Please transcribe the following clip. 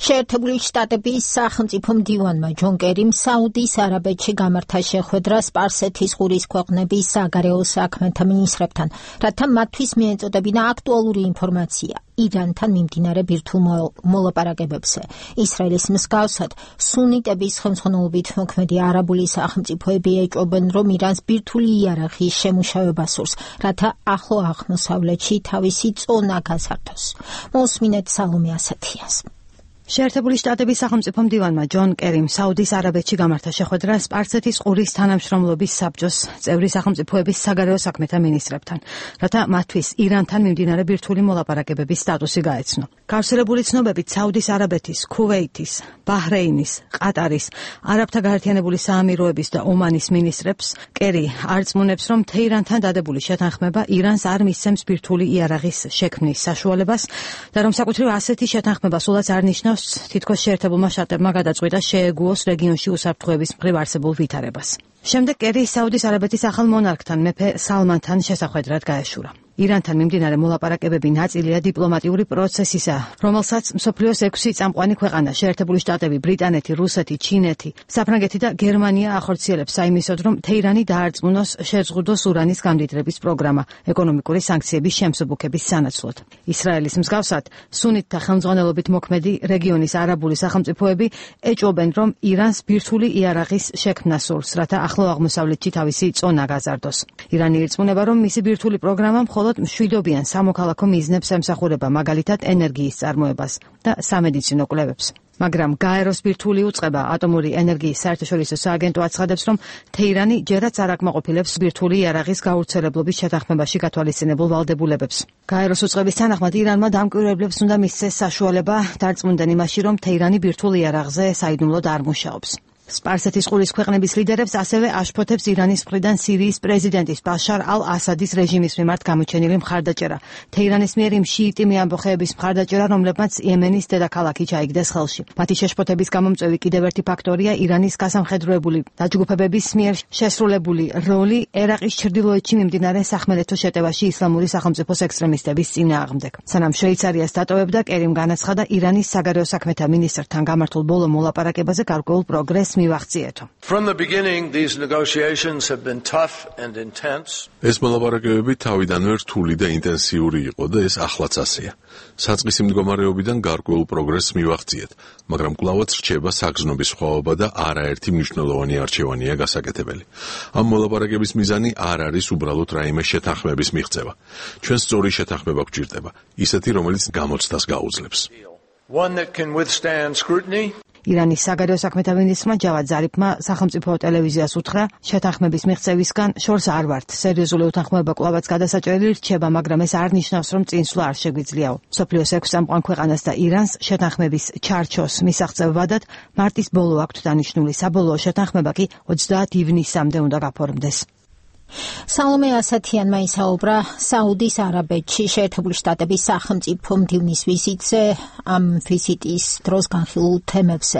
შეერთებული შტატების სახელმწიფო მდივანმა ჯონ კერიმ საუდის არაბეთში გამართა შეხვედრა სპარსეთის ყურის ქვეყნების საგარეო საქმეთა მინისტრებთან, რათა მათთვის მიეწოდებინა აქტუალური ინფორმაცია ირანთან მიმდინარე ბირთვულ მოლაპარაკებებზე. ისრაელის მსგავსად, სუნიტების ხელმძღვანელობით მოქმედი არაბული სახელმწიფოები ეჭვობენ, რომ ირანს ბირთვული იარაღის შემუშავება სურს, რათა ახლო აღმოსავლეთში თავისი წონა გასართოს. მოსმინეთ სალომე ასათიას. შეერთებული შტატების სახელმწიფო მდივანმა ჯონ კერიმ საუდის არაბეთში გამართა შეხვედრა სპარსეთის ყურის თანამშრომლობის საბჭოს წევრი სახელმწიფოების საგარეო საქმეთა მინისტრებთან, რათა მათთვის ირანთან მიმდინარე ბირთვული მოლაპარაკებების სტატუსი გაეცნო. გავრცელებული ცნობებით საუდის არაბეთის, ქუვეითის, ბაჰრეინის, ყატარის, არაბთა გაერთიანებული საამიროების და ომანის მინისტრებს კერი არწმუნებს, რომ თეირანთან დადებული შეთანხმება ირანს არ მისცემს ბირთვული იარაღის შექმნის საშუალებას და რომ საკუთრივ ასეთი შეთანხმება სულაც არ ნიშნავს თითქოს შეერთებულმა შტატებმა გადაწყვიტა შეეგუოს რეგიონში უსაფრთხოების მხრივ არსებულ ვითარებას. შემდეგ კერი საუდის არაბეთის ახალ მონარქთან მეფე სალმანთან შესახვედრად გაეშურა. ირანთან მიმდინარე მოლაპარაკებები ნაწილია დიპლომატიური პროცესისა, რომელსაც მსოფლიოს 6 წამყვანი ქვეყანა შეერთებული შტატები, ბრიტანეთი, რუსეთი, ჩინეთი, საფრანგეთი და გერმანია ახორციელებს საიმისოდ, რომ თეირანი დაარწმუნოს შეზღუდოს ურანის გამდიდრების პროგრამა ეკონომიკური სანქციების შემსუბუქების სანაცვლოდ. ისრაელის მსგავსად, სუნიტთა ხელმძღვანელობით მოქმედი რეგიონის არაბული სახელმწიფოები ეჭვობენ, რომ ირანს ბირთვული იარაღის შექმნა სურს, რათა ახლო აღმოსავლეთში თავისი წონა გაზარდოს. ირანი ირწმუნება, რომ მისი ბირთვული პროგრამა მხოლოდ მშვიდობიან სამოქალაქო მიზნებს ემსახურება, მაგალითად ენერგიის წარმოებას და სამედიცინო კვლევებს. მაგრამ გაეროს ბირთვული უწყება ატომური ენერგიის საერთაშორისო სააგენტო აცხადებს, რომ თეირანი ჯერაც არ აკმაყოფილებს ბირთვული იარაღის გავრცელებლობის შეთანხმებაში გათვალისწინებულ ვალდებულებებს. გაეროს უწყების თანახმად ირანმა დამკვირვებლებს უნდა მისცეს საშუალება დარწმუნდნენ იმაში, რომ თეირანი ბირთვულ იარაღზე საიდუმლოდ არ მუშაობს. სპარსეთის ყურის ქვეყნების ლიდერებს ასევე აშფოთებს ირანის მხრიდან სირიის პრეზიდენტის ბაშარ ალ-ასადის რეჟიმის მიმართ გამოჩენილი მხარდაჭერა. თეირანის მიერ იმ შიიტი ამბოხეების მხარდაჭერა, რომლებმაც იემენის დედაქალაქი ჩაიგდეს ხელში. მათი შეშფოთების გამომწვევი კიდევ ერთი ფაქტორია ირანის გასამხედროებული დაჯგუფებების მიერ შესრულებული როლი ერაყის ჩრდილოეთში მიმდინარე სახმელეთო შეტევაში ისლამური სახელმწიფოს ექსტრემისტების წინააღმდეგ. სანამ შვეიცარიას დატოვებდა, კერიმ განაცხადა ირანის საგარეო საქმეთა მინისტრთან გამართულ ბოლო მოლაპარაკებაზე გარკვეულ პროგრესს მივახციეთო. From the beginning, these negotiations have been tough and intense. ეს მოლაპარაკებები თავიდანვე რთული და ინტენსიური იყო და ეს ახლაც ასეა. საწყისი მდგომარეობიდან გარკვეულ პროგრესს მივახციეთ, მაგრამ კვლავაც რჩება საგრძნობი სხვაობა და არაერთი მნიშვნელოვანი არჩევანია გასაკეთებელი. ამ მოლაპარაკების მიზანი არ არის უბრალოდ რაიმე შეთანხმების მიღწევა. ჩვენ სწორი შეთანხმება გვჭირდება, ისეთი, რომელიც გამოცდას გაუძლებს. One that can withstand scrutiny. ირანის საგარეო საქმეთა მინისტრმა ჯავად ზარიფმა სახელმწიფო ტელევიზიას უთხრა, შეთანხმების მიღწევისგან შორს არ ვართ. სერიოზული უთანხმოება კვლავაც გადასაჭრელი რჩება, მაგრამ ეს არ ნიშნავს, რომ წინსვლა არ შეგვიძლიაო. მსოფლიოს 6 წამყვან ქვეყანას და ირანს შეთანხმების ჩარჩოს მისაღწევადად მარტის ბოლო აქვთ დანიშნული. საბოლოო შეთანხმება კი 30 ივნისამდე უნდა გაფორმდეს. სალომე ასათიანმა ისაუბრა საუდის არაბეთში შეერთებული შტატების სახელმწიფო მდივნის ვიზიტზე, ამ ვიზიტის დროს განხილულ თემებზე.